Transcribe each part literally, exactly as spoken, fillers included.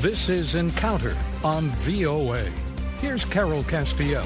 This is Encounter on V O A. Here's Carol Castiel.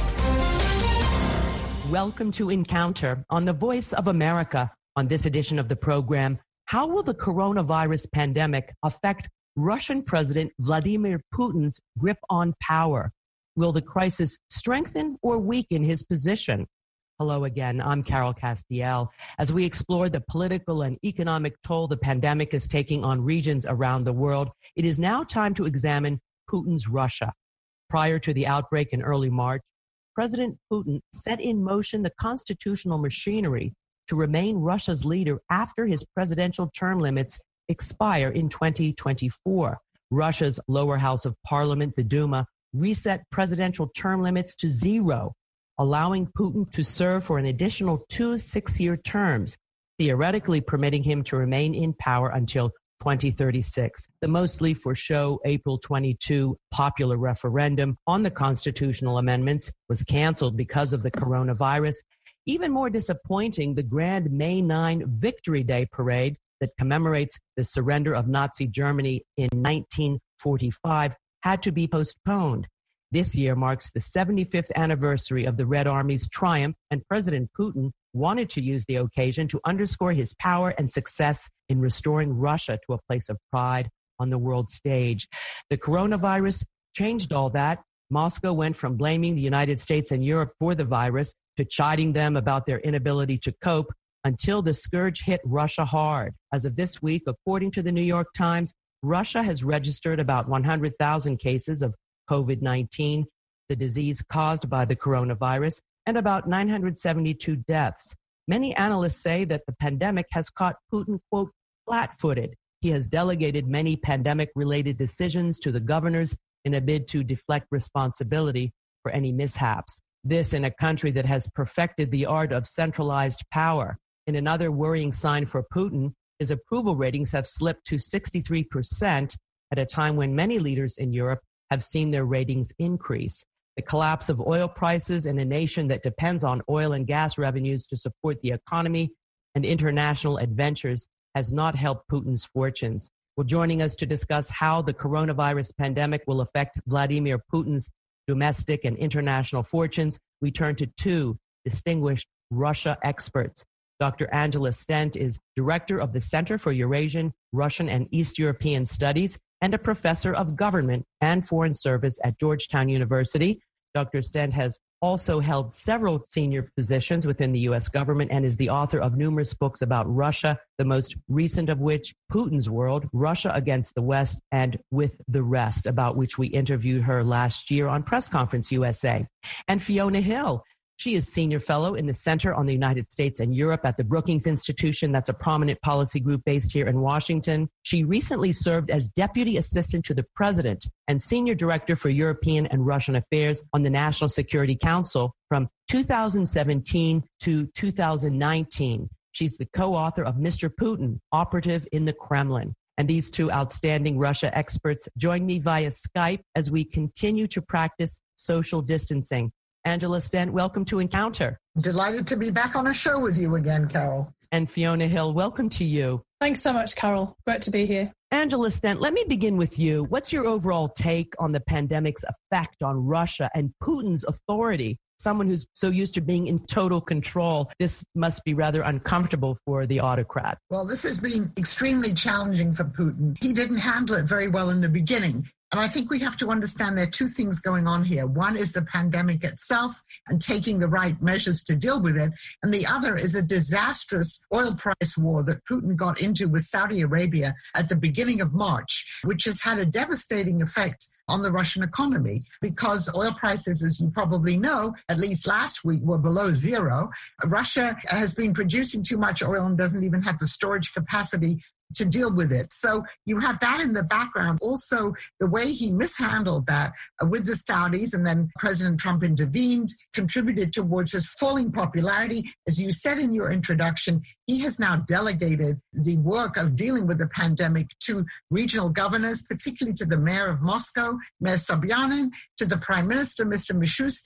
Welcome to Encounter on the Voice of America. On this edition of the program, how will the coronavirus pandemic affect Russian President Vladimir Putin's grip on power? Will the crisis strengthen or weaken his position? Hello again, I'm Carol Castiel. As we explore the political and economic toll the pandemic is taking on regions around the world, it is now time to examine Putin's Russia. Prior to the outbreak in early March, President Putin set in motion the constitutional machinery to remain Russia's leader after his presidential term limits expire in twenty twenty-four. Russia's lower house of parliament, the Duma, reset presidential term limits to zero, allowing Putin to serve for an additional two six-year terms, theoretically permitting him to remain in power until twenty thirty-six. The mostly for show April twenty-second popular referendum on the constitutional amendments was canceled because of the coronavirus. Even more disappointing, the grand May ninth Victory Day parade that commemorates the surrender of Nazi Germany in nineteen forty-five had to be postponed. This year marks the seventy-fifth anniversary of the Red Army's triumph, and President Putin wanted to use the occasion to underscore his power and success in restoring Russia to a place of pride on the world stage. The coronavirus changed all that. Moscow went from blaming the United States and Europe for the virus to chiding them about their inability to cope until the scourge hit Russia hard. As of this week, according to the New York Times, Russia has registered about one hundred thousand cases of COVID nineteen, the disease caused by the coronavirus, and about nine hundred seventy-two deaths. Many analysts say that the pandemic has caught Putin, quote, flat-footed. He has delegated many pandemic-related decisions to the governors in a bid to deflect responsibility for any mishaps. This in a country that has perfected the art of centralized power. In another worrying sign for Putin, his approval ratings have slipped to sixty-three percent at a time when many leaders in Europe have seen their ratings increase. The collapse of oil prices in a nation that depends on oil and gas revenues to support the economy and international adventures has not helped Putin's fortunes. Well, joining us to discuss how the coronavirus pandemic will affect Vladimir Putin's domestic and international fortunes, we turn to two distinguished Russia experts. Doctor Angela Stent is director of the Center for Eurasian, Russian, and East European Studies and a professor of government and foreign service at Georgetown University. Doctor Stent has also held several senior positions within the U S government and is the author of numerous books about Russia, the most recent of which, Putin's World, Russia Against the West and With the Rest, about which we interviewed her last year on Press Conference U S A. And Fiona Hill. She is senior fellow in the Center on the United States and Europe at the Brookings Institution. That's a prominent policy group based here in Washington. She recently served as deputy assistant to the president and senior director for European and Russian affairs on the National Security Council from two thousand seventeen to two thousand nineteen. She's the co-author of Mister Putin, Operative in the Kremlin. And these two outstanding Russia experts join me via Skype as we continue to practice social distancing. Angela Stent, welcome to Encounter. Delighted to be back on a show with you again, Carol. And Fiona Hill, welcome to you. Thanks so much, Carol. Great to be here. Angela Stent, let me begin with you. What's your overall take on the pandemic's effect on Russia and Putin's authority? Someone who's so used to being in total control, this must be rather uncomfortable for the autocrat. Well, this has been extremely challenging for Putin. He didn't handle it very well in the beginning. And I think we have to understand there are two things going on here. One is the pandemic itself and taking the right measures to deal with it. And the other is a disastrous oil price war that Putin got into with Saudi Arabia at the beginning of March, which has had a devastating effect on the Russian economy because oil prices, as you probably know, at least last week were below zero. Russia has been producing too much oil and doesn't even have the storage capacity to deal with it. So you have that in the background. Also, the way he mishandled that uh, with the Saudis, and then President Trump intervened, contributed towards his falling popularity. As you said in your introduction, he has now delegated the work of dealing with the pandemic to regional governors, particularly to the mayor of Moscow, Mayor Sobyanin, to the prime minister, Mister Mishustin,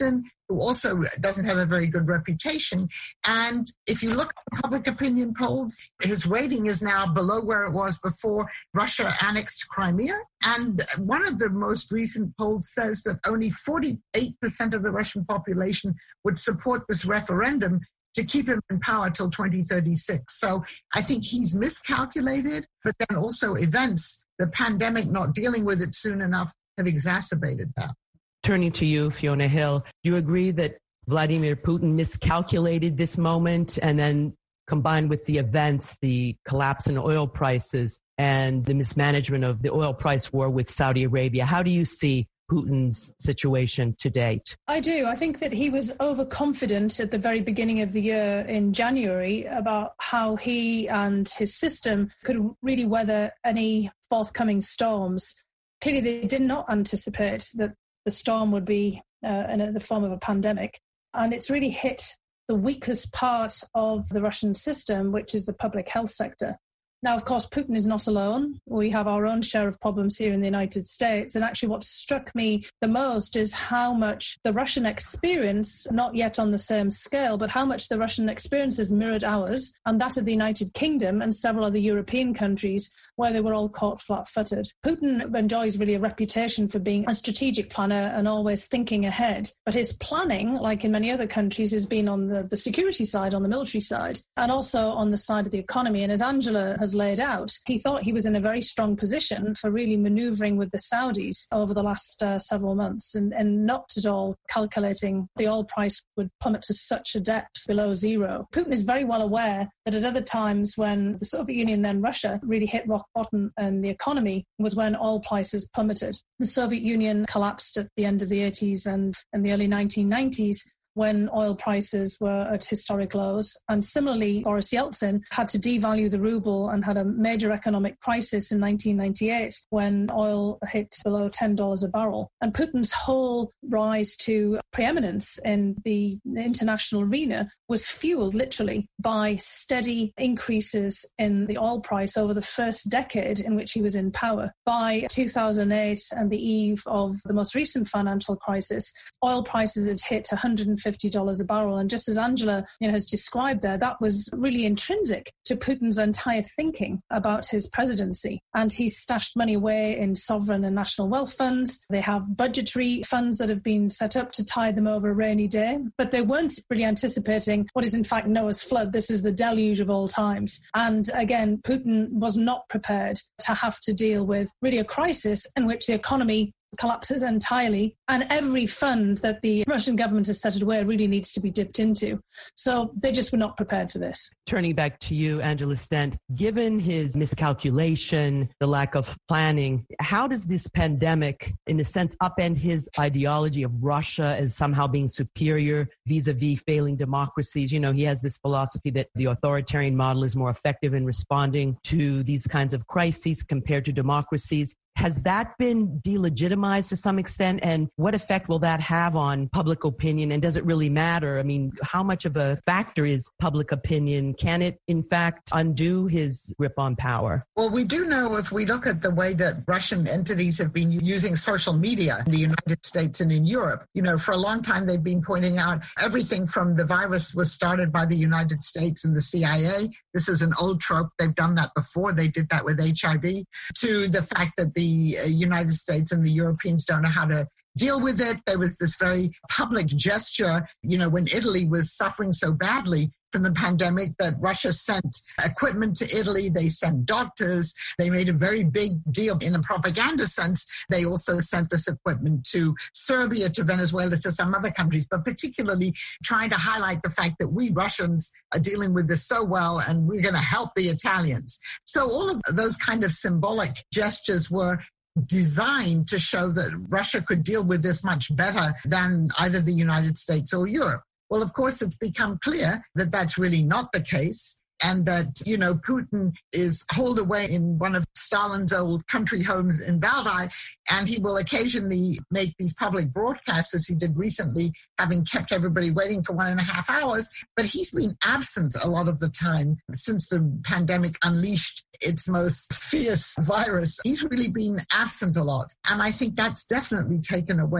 who also doesn't have a very good reputation. And if you look at public opinion polls, his rating is now below where it was before Russia annexed Crimea. And one of the most recent polls says that only forty-eight percent of the Russian population would support this referendum to keep him in power till twenty thirty-six. So I think he's miscalculated, but then also events, the pandemic, not dealing with it soon enough, have exacerbated that. Turning to you, Fiona Hill, do you agree that Vladimir Putin miscalculated this moment, and then combined with the events, the collapse in oil prices and the mismanagement of the oil price war with Saudi Arabia, how do you see Putin's situation to date? I do. I think that he was overconfident at the very beginning of the year in January about how he and his system could really weather any forthcoming storms. Clearly, they did not anticipate that the storm would be uh, in the form of a pandemic. And it's really hit the weakest part of the Russian system, which is the public health sector. Now, of course, Putin is not alone. We have our own share of problems here in the United States. And actually what struck me the most is how much the Russian experience, not yet on the same scale, but how much the Russian experience has mirrored ours and that of the United Kingdom and several other European countries where they were all caught flat-footed. Putin enjoys really a reputation for being a strategic planner and always thinking ahead. But his planning, like in many other countries, has been on the, the security side, on the military side, and also on the side of the economy. And as Angela has laid out, he thought he was in a very strong position for really manoeuvring with the Saudis over the last uh, several months and, and not at all calculating the oil price would plummet to such a depth below zero. Putin is very well aware that at other times when the Soviet Union, then Russia, really hit rock bottom and the economy was when oil prices plummeted. The Soviet Union collapsed at the end of the eighties and in the early nineteen nineties. When oil prices were at historic lows. And similarly, Boris Yeltsin had to devalue the ruble and had a major economic crisis in nineteen ninety-eight when oil hit below ten dollars a barrel. And Putin's whole rise to preeminence in the international arena was fueled literally by steady increases in the oil price over the first decade in which he was in power. By two thousand eight and the eve of the most recent financial crisis, oil prices had hit one hundred fifty dollars a barrel. And just as Angela you know, has described there, that was really intrinsic to Putin's entire thinking about his presidency. And he's stashed money away in sovereign and national wealth funds. They have budgetary funds that have been set up to tide them over a rainy day. But they weren't really anticipating what is in fact Noah's flood. This is the deluge of all times. And again, Putin was not prepared to have to deal with really a crisis in which the economy collapses entirely, and every fund that the Russian government has set away really needs to be dipped into. So they just were not prepared for this. Turning back to you, Angela Stent, given his miscalculation, the lack of planning, how does this pandemic, in a sense, upend his ideology of Russia as somehow being superior vis-a-vis failing democracies? You know, he has this philosophy that the authoritarian model is more effective in responding to these kinds of crises compared to democracies. Has that been delegitimized to some extent? And what effect will that have on public opinion? And does it really matter? I mean, how much of a factor is public opinion? Can it, in fact, undo his grip on power? Well, we do know if we look at the way that Russian entities have been using social media in the United States and in Europe. You know, for a long time, they've been pointing out everything from the virus was started by the United States and the C I A. This is an old trope. They've done that before. They did that with H I V. To the fact that the The United States and the Europeans don't know how to deal with it. There was this very public gesture, you know, when Italy was suffering so badly from the pandemic that Russia sent equipment to Italy. They sent doctors. They made a very big deal in a propaganda sense. They also sent this equipment to Serbia, to Venezuela, to some other countries, but particularly trying to highlight the fact that we Russians are dealing with this so well and we're going to help the Italians. So all of those kind of symbolic gestures were designed to show that Russia could deal with this much better than either the United States or Europe. Well, of course, it's become clear that that's really not the case, and that, you know, Putin is holed away in one of Stalin's old country homes in Valdai, and he will occasionally make these public broadcasts, as he did recently, having kept everybody waiting for one and a half hours. But he's been absent a lot of the time since the pandemic unleashed its most fierce virus. He's really been absent a lot. And I think that's definitely taken away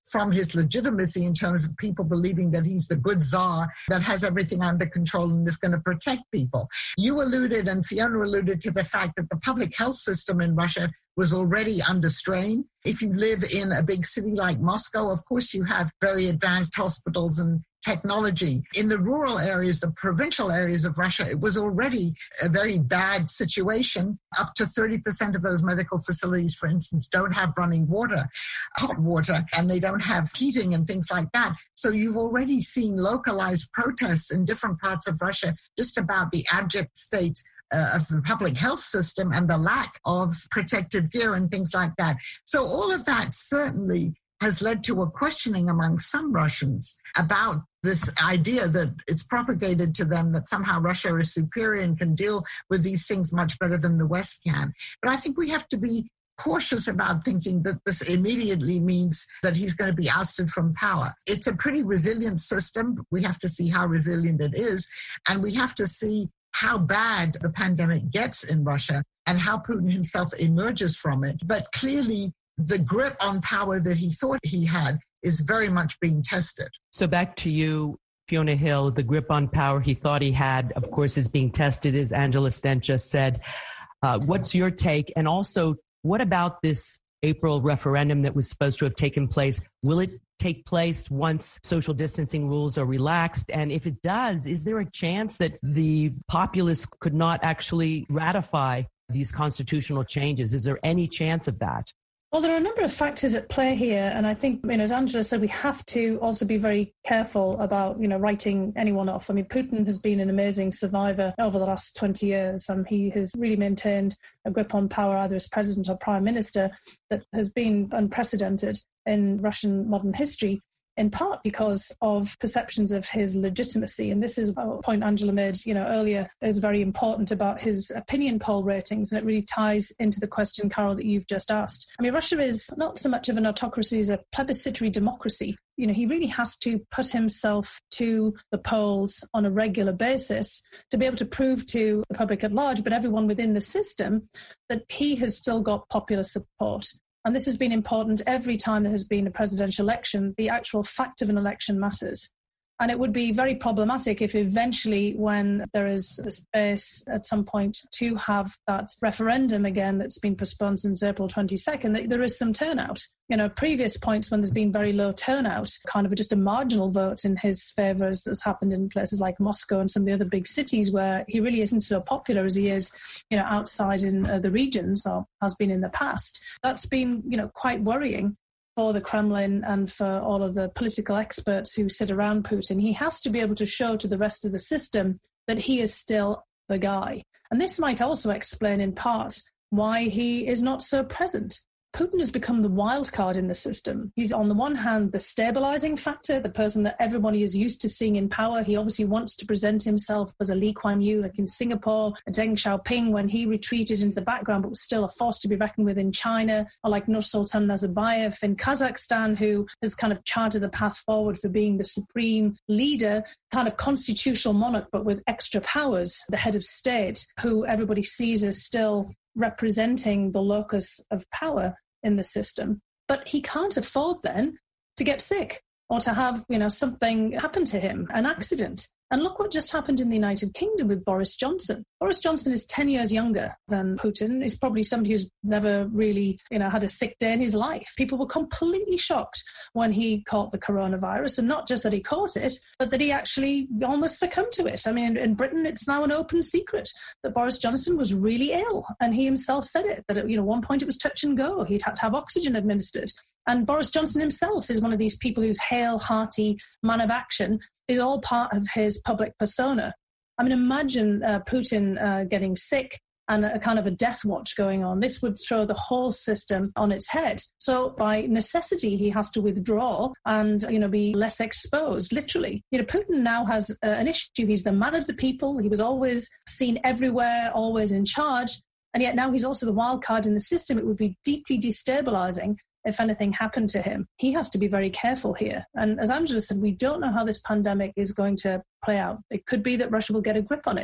from his legitimacy in terms of people believing that he's the good czar that has everything under control and is going to protect people. You alluded, and Fiona alluded to the fact that the public health system in Russia was already under strain. If you live in a big city like Moscow, of course you have very advanced hospitals and technology. In the rural areas, the provincial areas of Russia, it was already a very bad situation. Up to thirty percent of those medical facilities, for instance, don't have running water, hot water, and they don't have heating and things like that. So you've already seen localized protests in different parts of Russia just about the abject state Uh, of the public health system and the lack of protective gear and things like that. So all of that certainly has led to a questioning among some Russians about this idea that it's propagated to them that somehow Russia is superior and can deal with these things much better than the West can. But I think we have to be cautious about thinking that this immediately means that he's going to be ousted from power. It's a pretty resilient system. We have to see how resilient it is, and we have to see how bad the pandemic gets in Russia and how Putin himself emerges from it. But clearly, the grip on power that he thought he had is very much being tested. So back to you, Fiona Hill, the grip on power he thought he had, of course, is being tested, as Angela Stent just said. Uh, what's your take? And also, what about this April referendum that was supposed to have taken place? Will it take place once social distancing rules are relaxed? And if it does, is there a chance that the populace could not actually ratify these constitutional changes? Is there any chance of that? Well, there are a number of factors at play here. And I think, you know, as Angela said, we have to also be very careful about, you know, writing anyone off. I mean, Putin has been an amazing survivor over the last twenty years. Um, he has really maintained a grip on power, either as president or prime minister, that has been unprecedented in Russian modern history, in part because of perceptions of his legitimacy. And this is a point Angela made, you know, earlier, is very important about his opinion poll ratings. And it really ties into the question, Carol, that you've just asked. I mean, Russia is not so much of an autocracy as a plebiscitary democracy. You know, he really has to put himself to the polls on a regular basis to be able to prove to the public at large, but everyone within the system, that he has still got popular support. And this has been important every time there has been a presidential election. The actual fact of an election matters. And it would be very problematic if eventually, when there is a space at some point to have that referendum again that's been postponed since April twenty-second, that there is some turnout. You know, previous points when there's been very low turnout, kind of just a marginal vote in his favour, as has happened in places like Moscow and some of the other big cities where he really isn't so popular as he is, you know, outside in uh, the regions, or has been in the past. That's been, you know, quite worrying for the Kremlin and for all of the political experts who sit around Putin. He has to be able to show to the rest of the system that he is still the guy. And this might also explain in part why he is not so present. Putin has become the wild card in the system. He's on the one hand the stabilizing factor, the person that everybody is used to seeing in power. He obviously wants to present himself as a Lee Kuan Yew, like in Singapore, a Deng Xiaoping when he retreated into the background but was still a force to be reckoned with in China, or like Nursultan Nazarbayev in Kazakhstan, who has kind of charted the path forward for being the supreme leader, kind of constitutional monarch but with extra powers, the head of state, who everybody sees as still representing the locus of power in the system. But he can't afford then to get sick or to have, you know, something happen to him, an accident. And look what just happened in the United Kingdom with Boris Johnson. Boris Johnson is ten years younger than Putin. He's probably somebody who's never really, you know, had a sick day in his life. People were completely shocked when he caught the coronavirus, and not just that he caught it, but that he actually almost succumbed to it. I mean, in, in Britain, it's now an open secret that Boris Johnson was really ill, and he himself said it, that, at, you know, one point it was touch and go. He'd had to have oxygen administered. And Boris Johnson himself is one of these people who's hale, hearty, man of action, is all part of his public persona. I mean, imagine uh, Putin uh, getting sick and a, a kind of a death watch going on. This would throw the whole system on its head. So by necessity, he has to withdraw and, you know, be less exposed, literally. You know, Putin now has uh, an issue. He's the man of the people. He was always seen everywhere, always in charge. And yet now he's also the wild card in the system. It would be deeply destabilizing if anything happened to him. He has to be very careful here. And as Angela said, we don't know how this pandemic is going to play out. It could be that Russia will get a grip on it.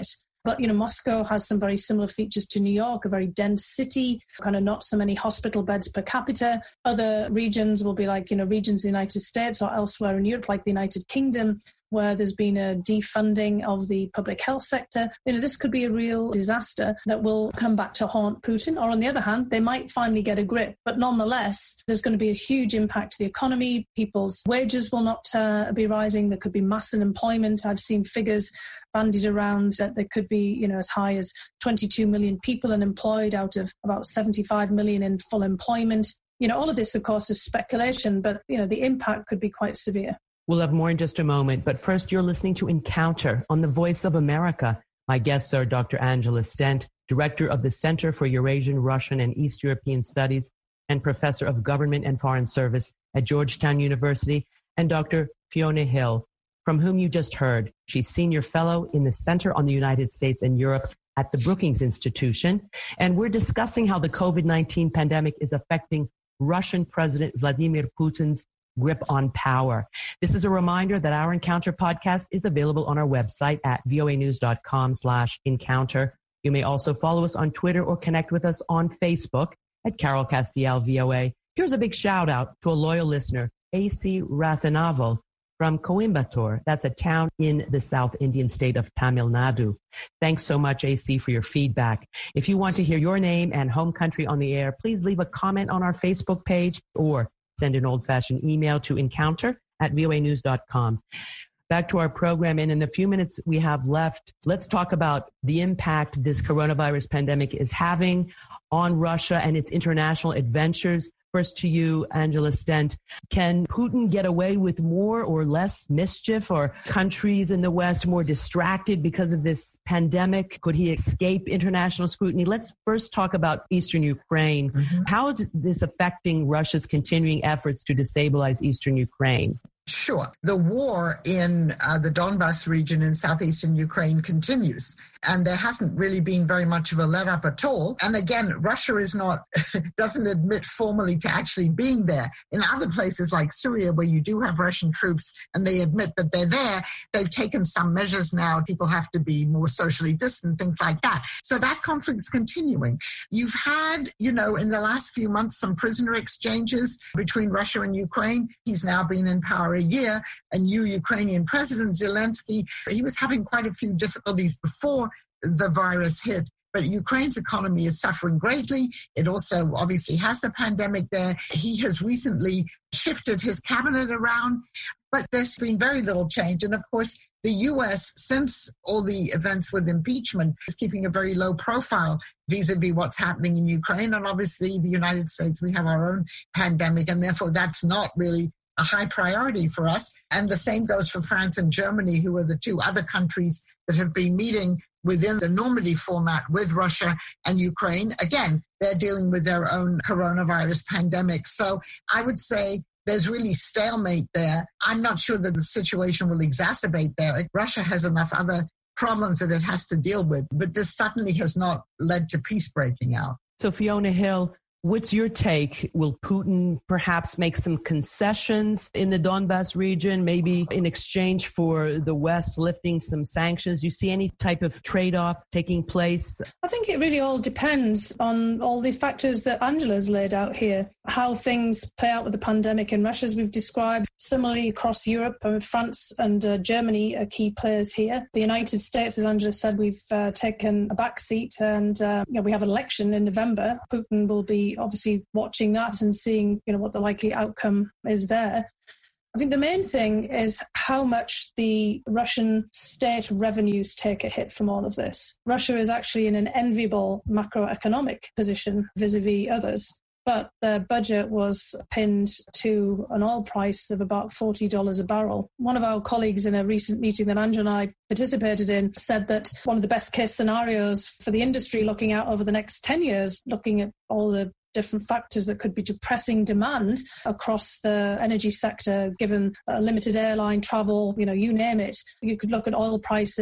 But, you know, Moscow has some very similar features to New York, a very dense city, kind of not so many hospital beds per capita. Other regions will be like, you know, regions in the United States or elsewhere in Europe, like the United Kingdom, where there's been a defunding of the public health sector. You know, this could be a real disaster that will come back to haunt Putin. Or on the other hand, they might finally get a grip. But nonetheless, there's going to be a huge impact to the economy. People's wages will not uh, be rising. There could be mass unemployment. I've seen figures bandied around that there could be, you know, as high as twenty-two million people unemployed out of about seventy-five million in full employment. You know, all of this, of course, is speculation, but, you know, the impact could be quite severe. We'll have more in just a moment, but first you're listening to Encounter on the Voice of America. My guests are Doctor Angela Stent, Director of the Center for Eurasian, Russian, and East European Studies and Professor of Government and Foreign Service at Georgetown University, and Doctor Fiona Hill, from whom you just heard. She's Senior Fellow in the Center on the United States and Europe at the Brookings Institution, and we're discussing how the COVID nineteen pandemic is affecting Russian President Vladimir Putin's grip on power. This is a reminder that our Encounter podcast is available on our website at voanews.com slash encounter. You may also follow us on Twitter or connect with us on Facebook at Carol Castiel V O A. Here's a big shout out to a loyal listener, A C Rathanavel from Coimbatore. That's a town in the South Indian state of Tamil Nadu. Thanks so much, A C, for your feedback. If you want to hear your name and home country on the air, please leave a comment on our Facebook page or send an old-fashioned email to encounter at voa news dot com. Back to our program, and in the few minutes we have left, let's talk about the impact this coronavirus pandemic is having on Russia and its international adventures. First to you, Angela Stent. Can Putin get away with more or less mischief? Or countries in the West more distracted because of this pandemic? Could he escape international scrutiny? Let's first talk about Eastern Ukraine. Mm-hmm. How is this affecting Russia's continuing efforts to destabilize Eastern Ukraine? Sure. The war in uh, the Donbas region in southeastern Ukraine continues, and there hasn't really been very much of a let up at all. And again, Russia is not, doesn't admit formally to actually being there. In other places like Syria, where you do have Russian troops and they admit that they're there, they've taken some measures now. People have to be more socially distant, things like that. So that conflict's continuing. You've had, you know, in the last few months, some prisoner exchanges between Russia and Ukraine. He's now been in power a year, and new Ukrainian President Zelensky, he was having quite a few difficulties before the virus hit. But Ukraine's economy is suffering greatly. It also obviously has the pandemic there. He has recently shifted his cabinet around, but there's been very little change. And of course, the U S, since all the events with impeachment, is keeping a very low profile vis-a-vis what's happening in Ukraine. And obviously, the United States, we have our own pandemic, and therefore that's not really a high priority for us. And the same goes for France and Germany, who are the two other countries that have been meeting within the Normandy format with Russia and Ukraine. Again, they're dealing with their own coronavirus pandemic. So I would say there's really stalemate there. I'm not sure that the situation will exacerbate there. Russia has enough other problems that it has to deal with, but this certainly has not led to peace breaking out. So Fiona Hill, what's your take? Will Putin perhaps make some concessions in the Donbas region, maybe in exchange for the West lifting some sanctions? You see any type of trade-off taking place? I think it really all depends on all the factors that Angela's laid out here. How things play out with the pandemic in Russia, as we've described. Similarly, across Europe, uh, France and uh, Germany are key players here. The United States, as Angela said, we've uh, taken a back seat, and uh, you know, we have an election in November. Putin will be obviously watching that and seeing, you know, what the likely outcome is there. I think the main thing is how much the Russian state revenues take a hit from all of this. Russia is actually in an enviable macroeconomic position vis-a-vis others, but their budget was pinned to an oil price of about forty dollars a barrel. One of our colleagues in a recent meeting that Andrew and I participated in said that one of the best case scenarios for the industry looking out over the next ten years, looking at all the different factors that could be depressing demand across the energy sector, given uh, limited airline travel, you know, you name it. You could look at oil prices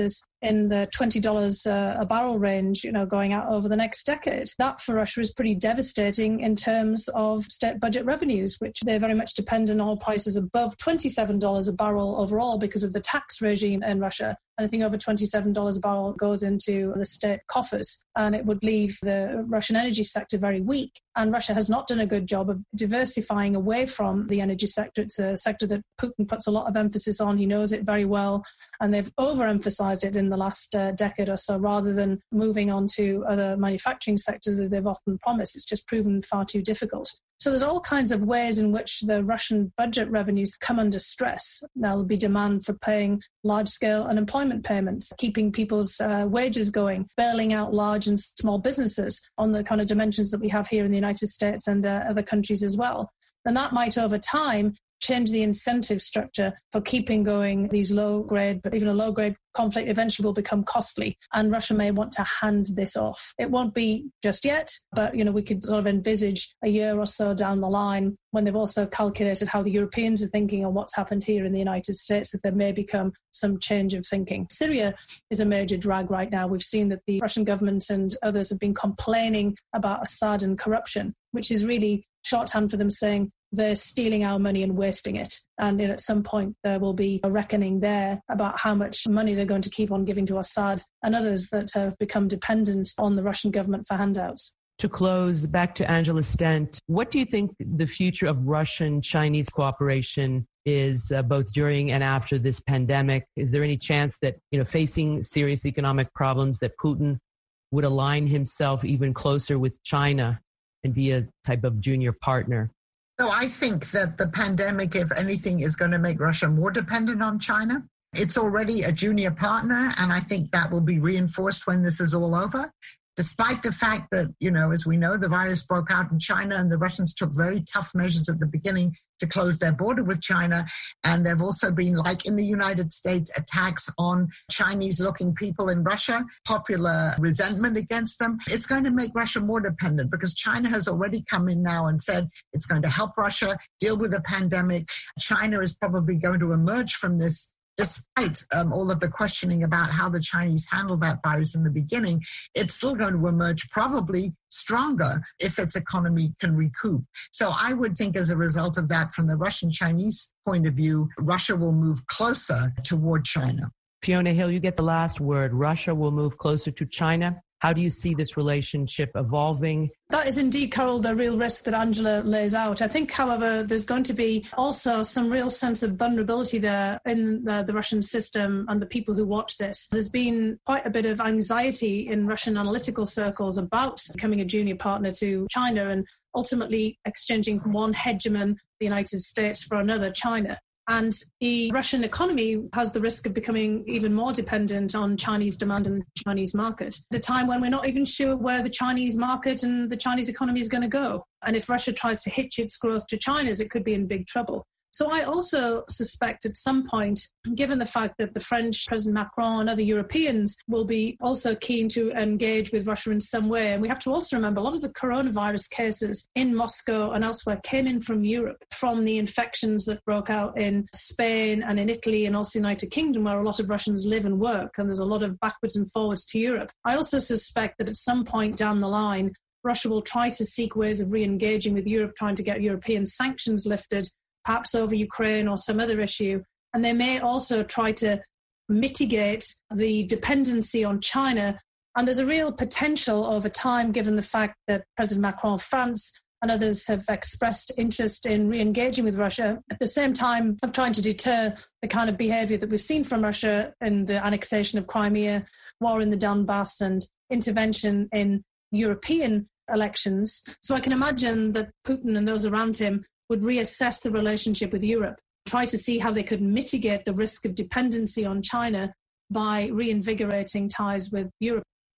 in the twenty dollars a barrel range, you know, going out over the next decade. That for Russia is pretty devastating in terms of state budget revenues, which they very much depend on oil prices above twenty-seven dollars a barrel overall because of the tax regime in Russia. Anything over twenty-seven dollars a barrel goes into the state coffers, and it would leave the Russian energy sector very weak. And Russia has not done a good job of diversifying away from the energy sector. It's a sector that Putin puts a lot of emphasis on. He knows it very well, and they've overemphasized it in the last uh, decade or so rather than moving on to other manufacturing sectors that they've often promised. It's just proven far too difficult. So there's all kinds of ways in which the Russian budget revenues come under stress. There'll be demand for paying large-scale unemployment payments, keeping people's uh, wages going, bailing out large and small businesses on the kind of dimensions that we have here in the United States and uh, other countries as well. And that might, over time, change the incentive structure for keeping going these low-grade, but even a low-grade conflict eventually will become costly, and Russia may want to hand this off. It won't be just yet, but you know we could sort of envisage a year or so down the line when they've also calculated how the Europeans are thinking and what's happened here in the United States, that there may become some change of thinking. Syria is a major drag right now. We've seen that the Russian government and others have been complaining about Assad and corruption, which is really shorthand for them saying they're stealing our money and wasting it. And you know, at some point there will be a reckoning there about how much money they're going to keep on giving to Assad and others that have become dependent on the Russian government for handouts. To close, back to Angela Stent, what do you think the future of Russian-Chinese cooperation is, uh, both during and after this pandemic? Is there any chance that, you know, facing serious economic problems, that Putin would align himself even closer with China and be a type of junior partner? So I think that the pandemic, if anything, is going to make Russia more dependent on China. It's already a junior partner, and I think that will be reinforced when this is all over. Despite the fact that, you know, as we know, the virus broke out in China and the Russians took very tough measures at the beginning to close their border with China. And there have also been, like in the United States, attacks on Chinese-looking people in Russia, popular resentment against them. It's going to make Russia more dependent because China has already come in now and said it's going to help Russia deal with the pandemic. China is probably going to emerge from this. Despite um, all of the questioning about how the Chinese handled that virus in the beginning, it's still going to emerge probably stronger if its economy can recoup. So I would think as a result of that, from the Russian-Chinese point of view, Russia will move closer toward China. Fiona Hill, you get the last word. Russia will move closer to China. How do you see this relationship evolving? That is indeed, Carol, the real risk that Angela lays out. I think, however, there's going to be also some real sense of vulnerability there in the, the Russian system and the people who watch this. There's been quite a bit of anxiety in Russian analytical circles about becoming a junior partner to China and ultimately exchanging from one hegemon, the United States, for another, China. And the Russian economy has the risk of becoming even more dependent on Chinese demand and the Chinese market at a time when we're not even sure where the Chinese market and the Chinese economy is going to go. And if Russia tries to hitch its growth to China's, it could be in big trouble. So I also suspect at some point, given the fact that the French President Macron and other Europeans will be also keen to engage with Russia in some way, and we have to also remember a lot of the coronavirus cases in Moscow and elsewhere came in from Europe, from the infections that broke out in Spain and in Italy and also the United Kingdom, where a lot of Russians live and work, and there's a lot of backwards and forwards to Europe. I also suspect that at some point down the line, Russia will try to seek ways of re-engaging with Europe, trying to get European sanctions lifted, perhaps over Ukraine or some other issue. And they may also try to mitigate the dependency on China. And there's a real potential over time, given the fact that President Macron of France and others have expressed interest in re-engaging with Russia, at the same time of trying to deter the kind of behaviour that we've seen from Russia in the annexation of Crimea, war in the Donbass, and intervention in European elections. So I can imagine that Putin and those around him would reassess the relationship with Europe, try to see how they could mitigate the risk of dependency on China by reinvigorating ties with Europe.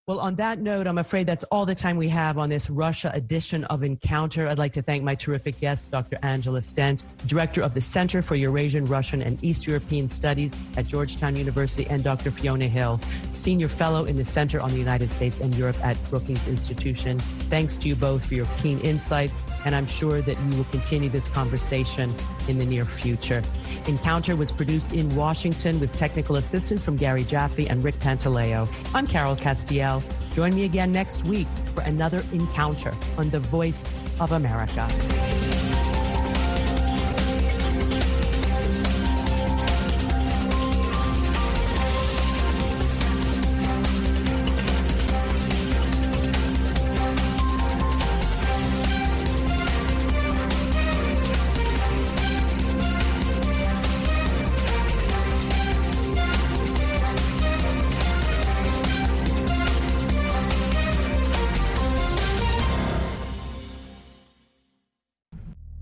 Well, on that note, I'm afraid that's all the time we have on this Russia edition of Encounter. I'd like to thank my terrific guest, Doctor Angela Stent, Director of the Center for Eurasian, Russian, and East European Studies at Georgetown University, and Doctor Fiona Hill, Senior Fellow in the Center on the United States and Europe at Brookings Institution. Thanks to you both for your keen insights, and I'm sure that you will continue this conversation in the near future. Encounter was produced in Washington with technical assistance from Gary Jaffe and Rick Pantaleo. I'm Carol Castiel. Join me again next week for another Encounter on the Voice of America.